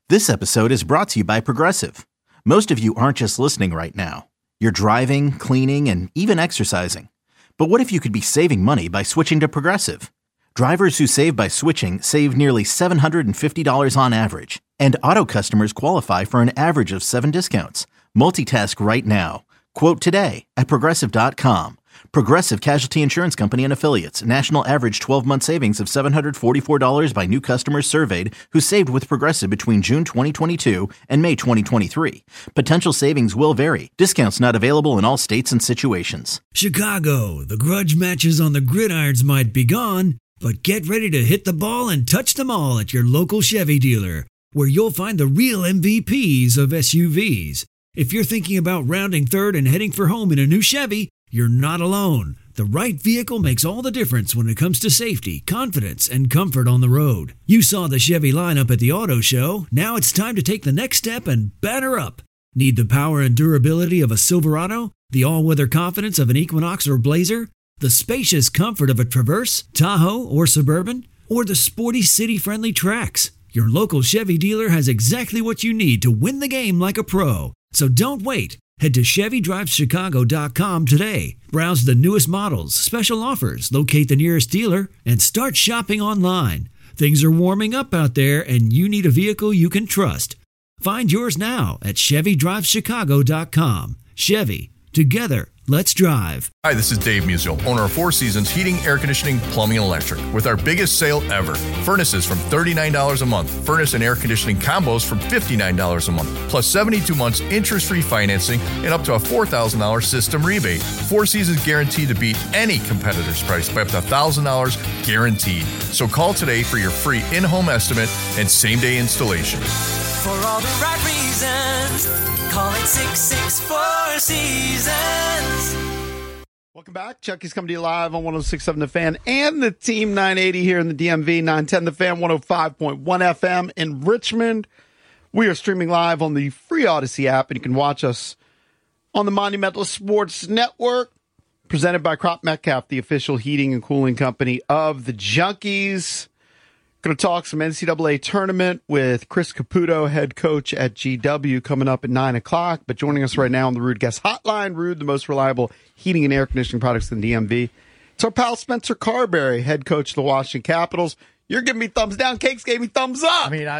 This episode is brought to you by Progressive. Most of you aren't just listening right now. You're driving, cleaning, and even exercising. But what if you could be saving money by switching to Progressive? Drivers who save by switching save nearly $750 on average. And auto customers qualify for an average of 7 discounts. Multitask right now. Quote today at Progressive.com. Progressive Casualty Insurance Company and Affiliates. National average 12-month savings of $744 by new customers surveyed who saved with Progressive between June 2022 and May 2023. Potential savings will vary. Discounts not available in all states and situations. Chicago, the grudge matches on the gridirons might be gone, but get ready to hit the ball and touch them all at your local Chevy dealer, where you'll find the real MVPs of SUVs. If you're thinking about rounding third and heading for home in a new Chevy, you're not alone. The right vehicle makes all the difference when it comes to safety, confidence, and comfort on the road. You saw the Chevy lineup at the auto show. Now it's time to take the next step and batter up. Need the power and durability of a Silverado? The all-weather confidence of an Equinox or Blazer? The spacious comfort of a Traverse, Tahoe, or Suburban? Or the sporty city-friendly Trax? Your local Chevy dealer has exactly what you need to win the game like a pro. So don't wait. Head to ChevyDrivesChicago.com today. Browse the newest models, special offers, locate the nearest dealer, and start shopping online. Things are warming up out there, and you need a vehicle you can trust. Find yours now at ChevyDrivesChicago.com. Chevy. Together, let's drive. Hi, this is Dave Musial, owner of Four Seasons Heating, Air Conditioning, Plumbing, and Electric, with our biggest sale ever. Furnaces from $39 a month. Furnace and air conditioning combos from $59 a month. Plus 72 months interest-free financing and up to a $4,000 system rebate. Four Seasons guaranteed to beat any competitor's price by up to $1,000 guaranteed. So call today for your free in-home estimate and same-day installation. For all the right reasons, call it 664 Seasons. Welcome back. Chucky's coming to you live on 106.7 The Fan and the Team 980 here in the DMV, 910 The Fan, 105.1 FM in Richmond. We are streaming live on the free Odyssey app, and you can watch us on the Monumental Sports Network, presented by Crop Metcalf, the official heating and cooling company of the Junkies. Going to talk some NCAA tournament with Chris Caputo, head coach at GW, coming up at 9 o'clock. But joining us right now on the Rude Guest Hotline, Rude, the most reliable heating and air conditioning products in the DMV. It's our pal Spencer Carberry, head coach of the Washington Capitals. You're giving me thumbs down. Cakes gave me thumbs up. I mean, I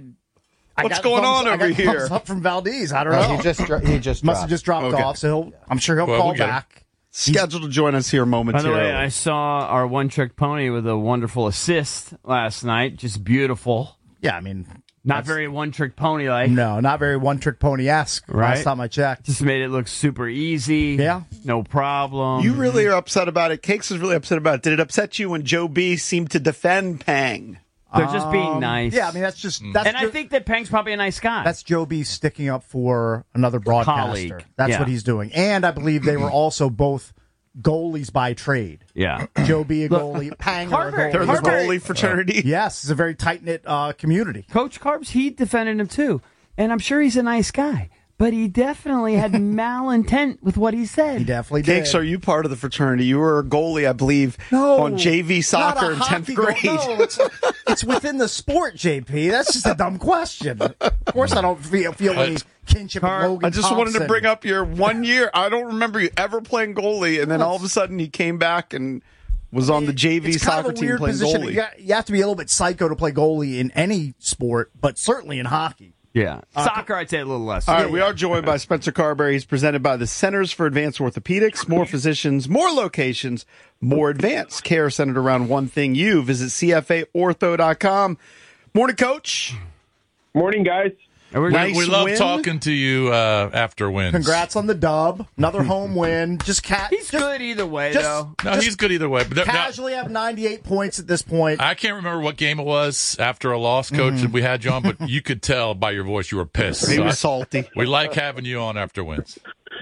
What's going on over here? Thumbs up from Valdez. I don't know. He just must have just dropped off. So I'm sure he'll call back. Scheduled to join us here momentarily. By the way, I saw our one-trick pony with a wonderful assist last night. Just beautiful. Yeah, I mean... Not very one-trick pony-like. No, not very one-trick pony-esque. Right? Last time I checked. Just made it look super easy. Yeah. No problem. You really are upset about it. Cakes is really upset about it. Did it upset you when Joe B seemed to defend Pang? They're just being nice. Yeah, I mean, that's just... I think that Pang's probably a nice guy. That's Joe B sticking up for another broadcaster. Colleague. That's what he's doing. And I believe they were also both goalies by trade. Yeah. Joe B a goalie, Pang a goalie. They're the goalie fraternity. Yes, it's a very tight-knit community. Coach Carbs, he defended him too. And I'm sure he's a nice guy. But he definitely had malintent with what he said. He definitely did. Cakes, are you part of the fraternity? You were a goalie, I believe, on JV soccer in 10th grade. No, it's within the sport, JP. That's just a dumb question. Of course I don't feel any kinship with Logan I just wanted to bring up your 1 year. I don't remember you ever playing goalie, and then all of a sudden he came back and was on the JV soccer team playing goalie. You have to be a little bit psycho to play goalie in any sport, but certainly in hockey. Yeah. Soccer, I'd say a little less. All right, we are joined by Spencer Carberry. He's presented by the Centers for Advanced Orthopedics. More physicians, more locations, more advanced care centered around one thing. You visit CFAortho.com. Morning, Coach. Morning, guys. Nice we love win. talking to you after wins. Congrats on the dub. Another home win. He's good either way, though. No, he's good either way. But Casually have 98 points at this point. I can't remember what game it was after a loss, Coach, that we had you on, but you could tell by your voice you were pissed. He was salty. We like having you on after wins.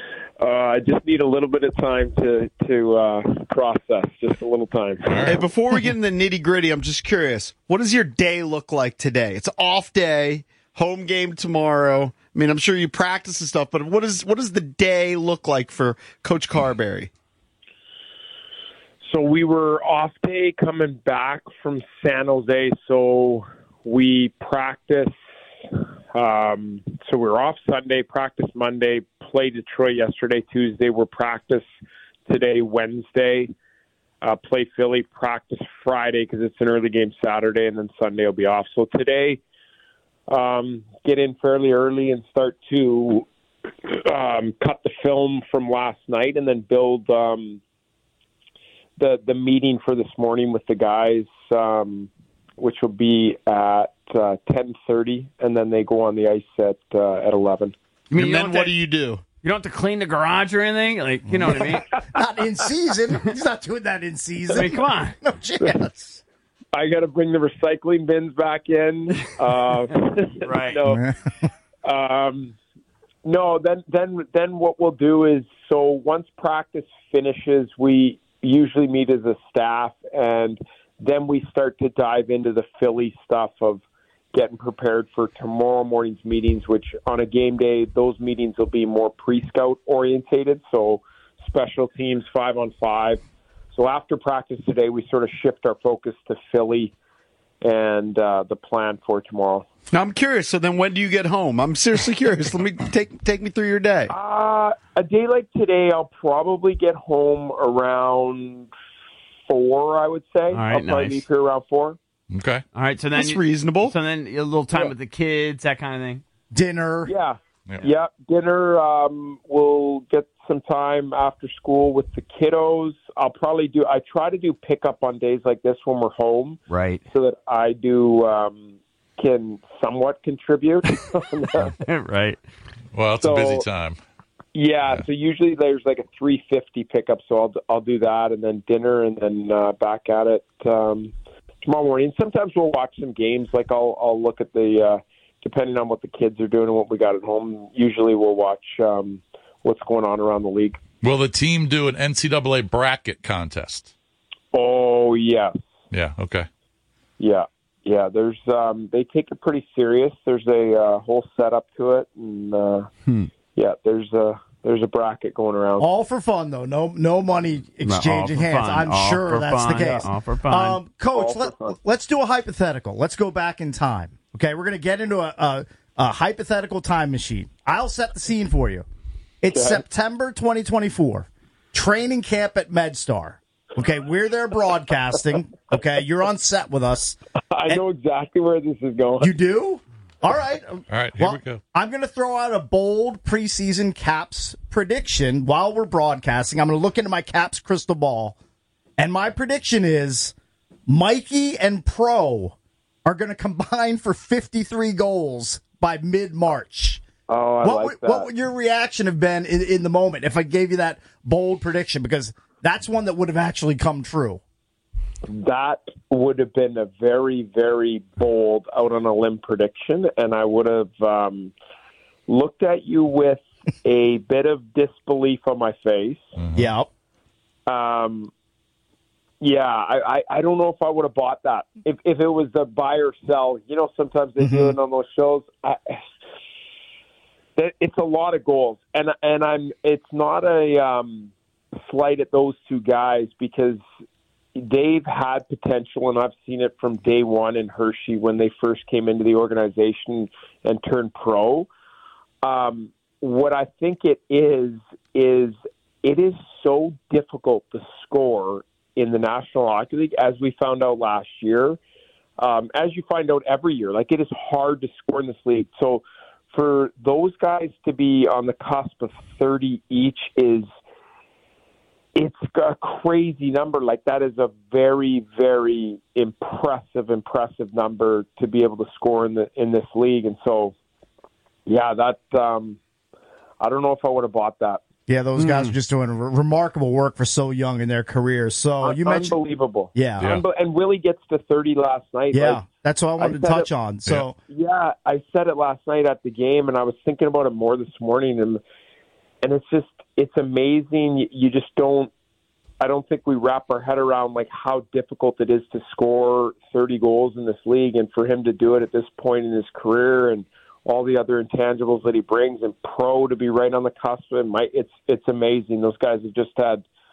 I just need a little bit of time to process, just a little time. Hey, before we get in the nitty-gritty, I'm just curious. What does your day look like today? It's off day. Home game tomorrow. I mean, I'm sure you practice and stuff, but what does the day look like for Coach Carberry? So we were off day coming back from San Jose, so we practice So we're off Sunday, practice Monday, play Detroit yesterday, Tuesday. We're practice today, Wednesday. Play Philly, practice Friday because it's an early game Saturday, and then Sunday will be off. So today, get in fairly early and start to cut the film from last night and then build the meeting for this morning with the guys, which will be at 10:30, and then they go on the ice at 11. And then what do you do? You don't have to clean the garage or anything? Like, you know what I mean? Not in season. He's not doing that in season. I mean, come on. No chance. I got to bring the recycling bins back in. Right. No, then what we'll do is, so once practice finishes, we usually meet as a staff, and then we start to dive into the Philly stuff of getting prepared for tomorrow morning's meetings, which on a game day, those meetings will be more pre-scout orientated, so special teams, 5-on-5. So after practice today, we sort of shift our focus to Philly and the plan for tomorrow. Now, I'm curious. So then when do you get home? I'm seriously curious. Let me take me through your day. A day like today, I'll probably get home around 4, I would say. All right, I'll probably leave here around 4. Okay. All right, so then That's reasonable. So then a little time with the kids, that kind of thing. Dinner. Yeah. Dinner. We'll get some time after school with the kiddos. I try to do pickup on days like this when we're home. Right. So that I can somewhat contribute. Right. Well, it's a busy time. Yeah, so usually there's like a 3:50 pickup, so I'll do that, and then dinner, and then back at it tomorrow morning. Sometimes we'll watch some games. Like I'll look at the depending on what the kids are doing and what we got at home. Usually we'll watch what's going on around the league. Will the team do an NCAA bracket contest? Oh yes. Yeah. Okay. Yeah. There's they take it pretty serious. There's a whole setup to it, and yeah, there's a bracket going around. All for fun, though. No money exchanging hands. Fun. I'm sure that's fun. the case. All for fun. Coach, let's do a hypothetical. Let's go back in time. Okay, we're going to get into a hypothetical time machine. I'll set the scene for you. It's September 2024. Training camp at MedStar. Okay, we're there broadcasting. Okay, you're on set with us. I know exactly where this is going. You do? All right. All right, here we go. I'm going to throw out a bold preseason Caps prediction while we're broadcasting. I'm going to look into my Caps crystal ball, and my prediction is Mikey and Pro are going to combine for 53 goals by mid-March. Oh, I like that. What would your reaction have been in the moment if I gave you that bold prediction? Because that's one that would have actually come true. That would have been a very, very bold out on a limb prediction, and I would have looked at you with a bit of disbelief on my face. Mm-hmm. Yeah. I don't know if I would have bought that. If it was the buy or sell, sometimes they do it on those shows. It's a lot of goals, and it's not a slight at those two guys because they've had potential, and I've seen it from day one in Hershey when they first came into the organization and turned pro. What I think it is so difficult to score in the National Hockey League, as we found out last year, as you find out every year. Like, it is hard to score in this league. So for those guys to be on the cusp of 30 each it's a crazy number. Like, that is a very, very impressive number to be able to score in this league. And so, yeah, that I don't know if I would have bought that. Yeah, those guys are just doing remarkable work for so young in their careers. So you mentioned unbelievable. Yeah. And Willie gets to 30 last night. Yeah, like, that's what I wanted to touch on. So yeah, I said it last night at the game, and I was thinking about it more this morning, and it's amazing. You just don't. I don't think we wrap our head around like how difficult it is to score 30 goals in this league, and for him to do it at this point in his career, and all the other intangibles that he brings, and Pro to be right on the cusp of it, it's amazing. Those guys have just had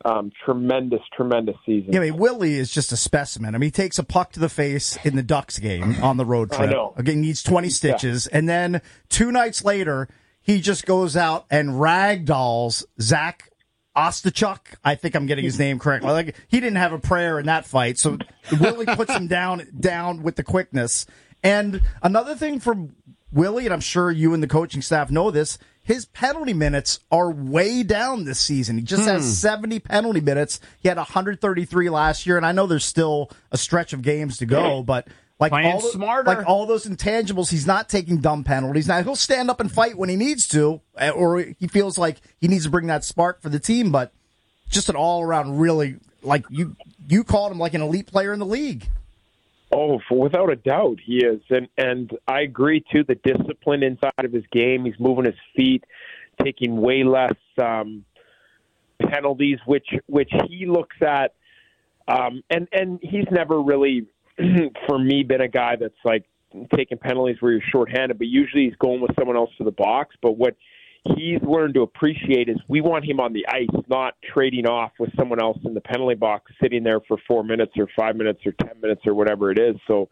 Tremendous season. Yeah, I mean, Willie is just a specimen. I mean, he takes a puck to the face in the Ducks game on the road trip. I know. Again, needs 20 stitches. And then 2 nights later, he just goes out and ragdolls Zach Ostachuk. I think I'm getting his name correct. Like, he didn't have a prayer in that fight, so Willie puts him down with the quickness. And another thing from Willie, and I'm sure you and the coaching staff know this, his penalty minutes are way down this season. He just has 70 penalty minutes. He had 133 last year, and I know there's still a stretch of games to go, but like all those intangibles, he's not taking dumb penalties. Now, he'll stand up and fight when he needs to, or he feels like he needs to bring that spark for the team, but just an all-around really, like you called him like an elite player in the league. Oh, without a doubt, he is. And I agree, too, the discipline inside of his game. He's moving his feet, taking way less penalties, which he looks at. And he's never really, for me, been a guy that's like taking penalties where you're shorthanded, but usually he's going with someone else to the box. But what he's learned to appreciate is we want him on the ice, not trading off with someone else in the penalty box, sitting there for 4 minutes or 5 minutes or 10 minutes or whatever it is. So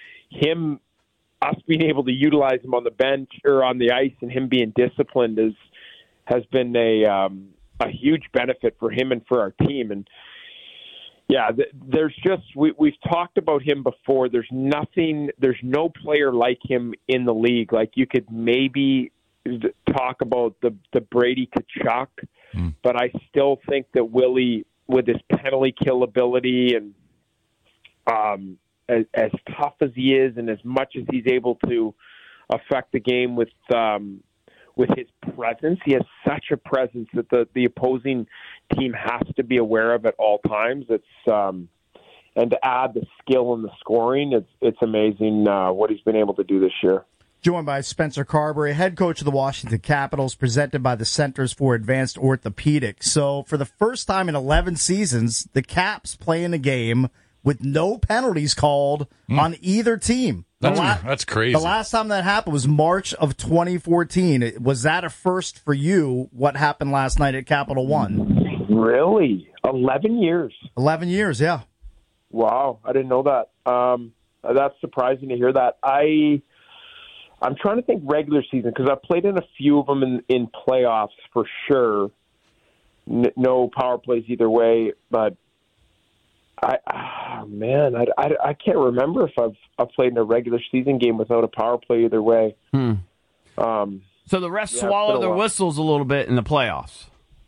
us being able to utilize him on the bench or on the ice and him being disciplined has been a huge benefit for him and for our team. And yeah, there's just, we've talked about him before. There's no player like him in the league. Like, you could maybe talk about the Brady Tkachuk, but I still think that Willie, with his penalty kill ability and as tough as he is and as much as he's able to affect the game with his presence, he has such a presence that the opposing team has to be aware of at all times. It's and to add the skill and the scoring, it's amazing what he's been able to do this year. Joined by Spencer Carberry, head coach of the Washington Capitals, presented by the Centers for Advanced Orthopedics. So for the first time in 11 seasons, the Caps play in a game with no penalties called on either team. That's crazy. The last time that happened was March of 2014. Was that a first for you, what happened last night at Capital One? Really? 11 years? 11 years, yeah. Wow, I didn't know that. That's surprising to hear that. I'm trying to think regular season, because I've played in a few of them in playoffs for sure. No power plays either way, but I can't remember if I've played in a regular season game without a power play either way. So the refs swallow their whistles a little bit in the playoffs.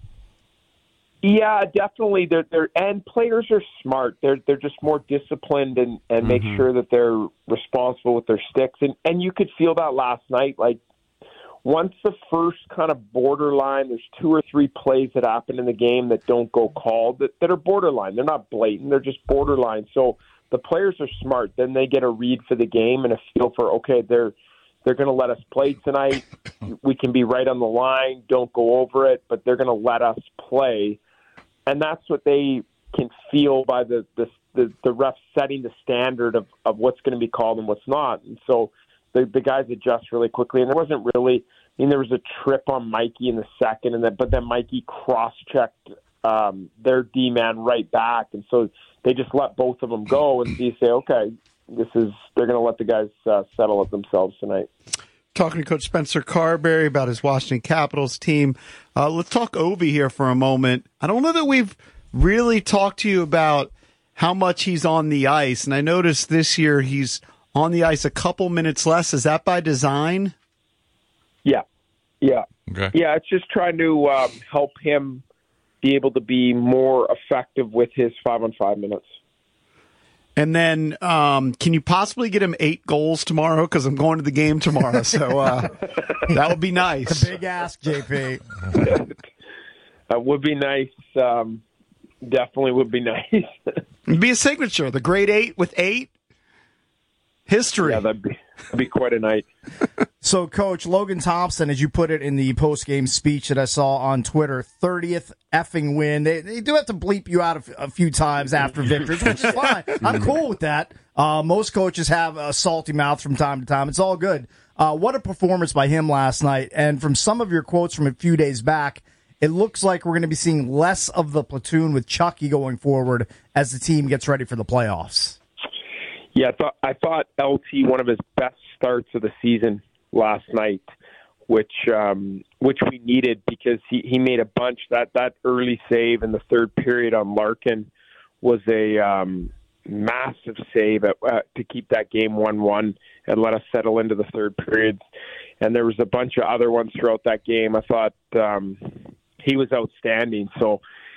Yeah, definitely. And players are smart. They're just more disciplined and make sure that they're responsible with their sticks. And you could feel that last night. Like, once the first kind of borderline, there's 2 or 3 plays that happen in the game that don't go called that are borderline. They're not blatant. They're just borderline. So the players are smart. Then they get a read for the game and a feel for, okay, they're going to let us play tonight. We can be right on the line. Don't go over it, but they're going to let us play. And that's what they can feel by the refs setting the standard of what's going to be called and what's not. And so the guys adjust really quickly. And there wasn't really, there was a trip on Mikey in the second, but then Mikey cross-checked their D-man right back. And so they just let both of them go. And you say, okay, they're going to let the guys settle it themselves tonight. Talking to Coach Spencer Carberry about his Washington Capitals team. Let's talk Ovi here for a moment. I don't know that we've really talked to you about how much he's on the ice. And I noticed this year he's on the ice a couple minutes less. Is that by design? Yeah. Okay. Yeah, it's just trying to help him be able to be more effective with his 5-on-5 minutes. And then can you possibly get him 8 goals tomorrow? Because I'm going to the game tomorrow. So that would be nice. It's a big ask, JP. That would be nice. Definitely would be nice. It'd be a signature. The grade 8 with 8. History. Yeah, that'd be quite a night. So, Coach, Logan Thompson, as you put it in the post-game speech that I saw on Twitter, 30th effing win. They do have to bleep you out a few times after victories, which is fine. I'm cool with that. Most coaches have a salty mouth from time to time. It's all good. What a performance by him last night. And from some of your quotes from a few days back, it looks like we're going to be seeing less of the platoon with Chucky going forward as the team gets ready for the playoffs. Yeah, I thought LT, one of his best starts of the season last night, which we needed because he made a bunch. That early save in the third period on Larkin was a massive save to keep that game 1-1 and let us settle into the third period. And there was a bunch of other ones throughout that game. I thought he was outstanding. So,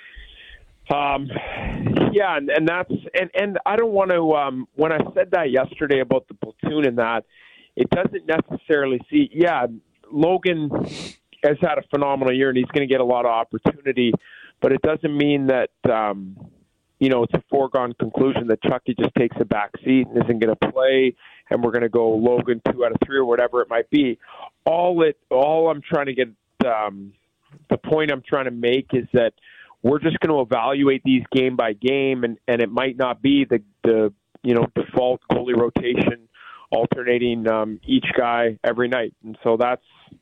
yeah, and that's and I don't want to. When I said that yesterday about the platoon and that, it doesn't necessarily see. Yeah, Logan has had a phenomenal year and he's going to get a lot of opportunity, but it doesn't mean that. It's a foregone conclusion that Chucky just takes a back seat and isn't going to play, and we're going to go Logan 2 out of 3 or whatever it might be. All I'm trying to get, the point I'm trying to make is that we're just going to evaluate these game by game, and it might not be the default goalie rotation, alternating each guy every night, and so that's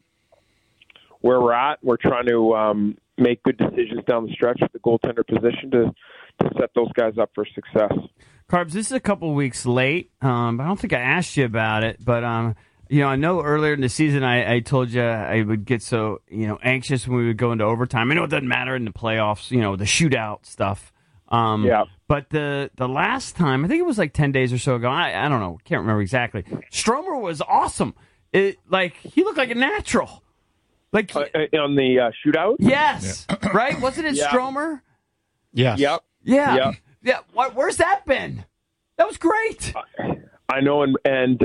where we're at. We're trying to make good decisions down the stretch with the goaltender position to set those guys up for success. Carbs, this is a couple weeks late. I don't think I asked you about it, but I know earlier in the season I told you I would get so anxious when we would go into overtime. I know it doesn't matter in the playoffs, the shootout stuff. Yeah. But the last time, I think it was like 10 days or so ago. I don't know, can't remember exactly. Stromer was awesome. He looked like a natural. Like on the shootout. Yes, yeah. Right? Wasn't it Stromer? Yes. Yep. Yeah. Yeah. Where's that been? That was great. I know, and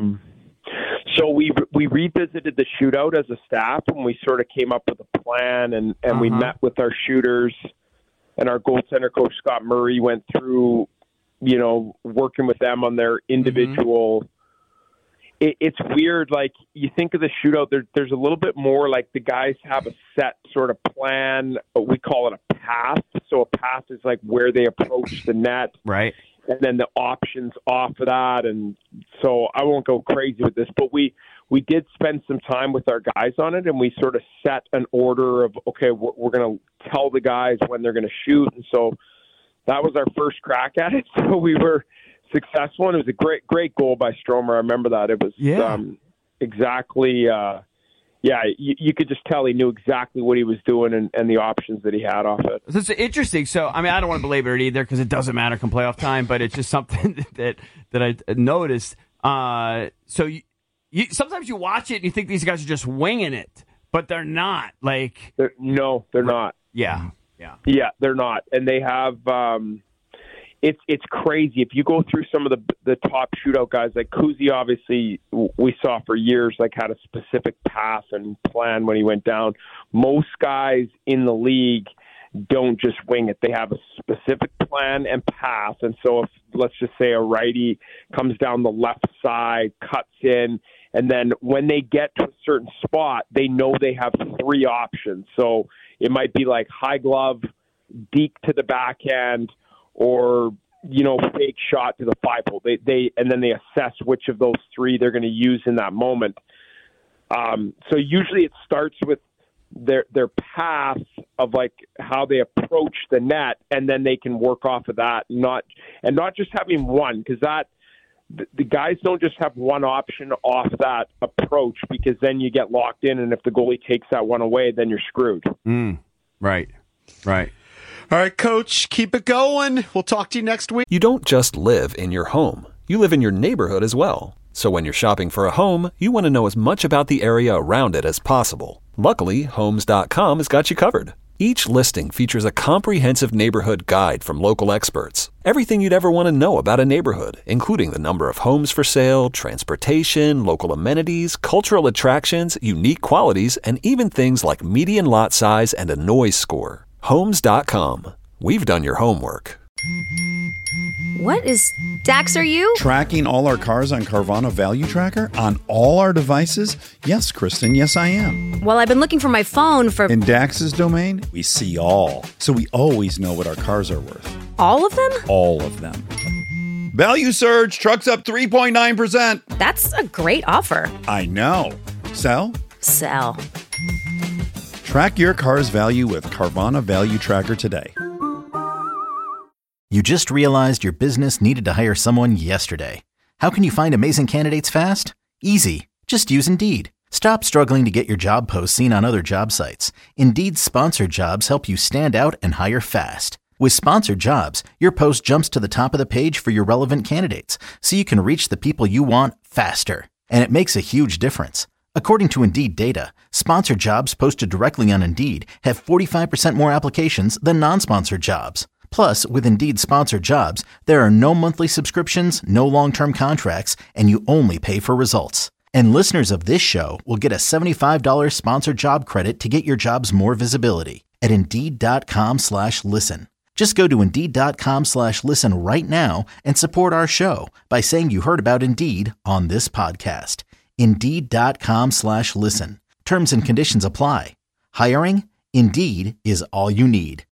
so we revisited the shootout as a staff, and we sort of came up with a plan, and we met with our shooters, and our goaltender coach Scott Murray went through, working with them on their individual. It's weird. Like, you think of the shootout, there's a little bit more like the guys have a set sort of plan. We call it a path. So a path is like where they approach the net. Right. And then the options off of that. And so I won't go crazy with this, but we did spend some time with our guys on it, and we sort of set an order of, okay, we're going to tell the guys when they're going to shoot. And so that was our first crack at it. So we were successful, and it was a great goal by Stromer. I remember that. It was exactly, you could just tell he knew exactly what he was doing and the options that he had off it. This is interesting. So, I mean, I don't want to belabor it either because it doesn't matter come playoff time, but it's just something that I noticed. So you sometimes you watch it and you think these guys are just winging it, but they're not. They're not. Yeah, they're not, and they have. It's crazy. If you go through some of the top shootout guys, like Kuzi, obviously we saw for years, had a specific path and plan when he went down. Most guys in the league don't just wing it. They have a specific plan and path. And so if, let's just say, a righty comes down the left side, cuts in, and then when they get to a certain spot, they know they have 3 options. So it might be like high glove, deke to the backhand, or fake shot to the 5-hole. And then they assess which of those 3 they're going to use in that moment. So usually it starts with their path of how they approach the net, and then they can work off of that. Not just having one, because the guys don't just have one option off that approach, because then you get locked in, and if the goalie takes that one away, then you're screwed. Right. All right, Coach, keep it going. We'll talk to you next week. You don't just live in your home. You live in your neighborhood as well. So when you're shopping for a home, you want to know as much about the area around it as possible. Luckily, Homes.com has got you covered. Each listing features a comprehensive neighborhood guide from local experts. Everything you'd ever want to know about a neighborhood, including the number of homes for sale, transportation, local amenities, cultural attractions, unique qualities, and even things like median lot size and a noise score. Homes.com. We've done your homework. What is Dax, are you? Tracking all our cars on Carvana Value Tracker on all our devices? Yes, Kristen, yes I am. Well, I've been looking for my phone for... In Dax's domain, we see all. So we always know what our cars are worth. All of them? All of them. Value surge, trucks up 3.9%. That's a great offer. I know. Sell? Sell. Track your car's value with Carvana Value Tracker today. You just realized your business needed to hire someone yesterday. How can you find amazing candidates fast? Easy. Just use Indeed. Stop struggling to get your job posts seen on other job sites. Indeed's sponsored jobs help you stand out and hire fast. With sponsored jobs, your post jumps to the top of the page for your relevant candidates, so you can reach the people you want faster. And it makes a huge difference. According to Indeed data, sponsored jobs posted directly on Indeed have 45% more applications than non-sponsored jobs. Plus, with Indeed sponsored jobs, there are no monthly subscriptions, no long-term contracts, and you only pay for results. And listeners of this show will get a $75 sponsored job credit to get your jobs more visibility at Indeed.com/listen. Just go to Indeed.com/listen right now and support our show by saying you heard about Indeed on this podcast. Indeed.com/listen. Terms and conditions apply. Hiring? Indeed is all you need.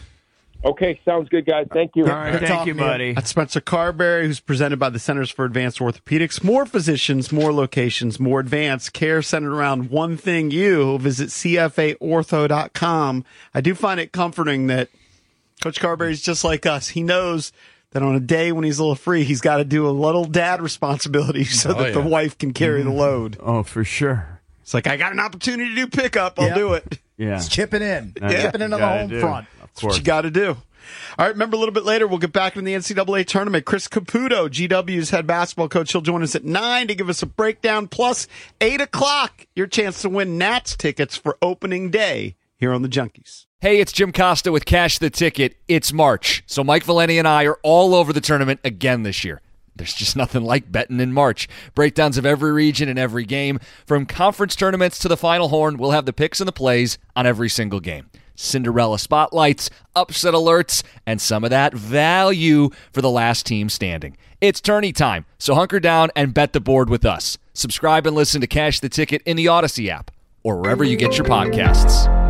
Okay, sounds good, guys. Thank you. All right, thank you, buddy. That's Spencer Carberry, who's presented by the Centers for Advanced Orthopedics. More physicians, more locations, more advanced care centered around one thing. You visit CFAortho.com. I do find it comforting that Coach Carberry's just like us. He knows that on a day when he's a little free, he's got to do a little dad responsibility so that the wife can carry the load. Oh, for sure. It's like, I got an opportunity to do pickup. I'll do it. Yeah. It's chipping in. Yeah. Chipping in on the home front. Of That's what course. you got to do. All right, remember a little bit later, we'll get back into the NCAA tournament. Chris Caputo, GW's head basketball coach, he'll join us at 9 to give us a breakdown. Plus, 8 o'clock, your chance to win Nats tickets for opening day here on the Junkies. Hey, it's Jim Costa with Cash the Ticket. It's March, so Mike Valeni and I are all over the tournament again this year. There's just nothing like betting in March. Breakdowns of every region and every game. From conference tournaments to the Final Horn, we'll have the picks and the plays on every single game. Cinderella spotlights, upset alerts, and some of that value for the last team standing. It's tourney time, so hunker down and bet the board with us. Subscribe and listen to Cash the Ticket in the Odyssey app or wherever you get your podcasts.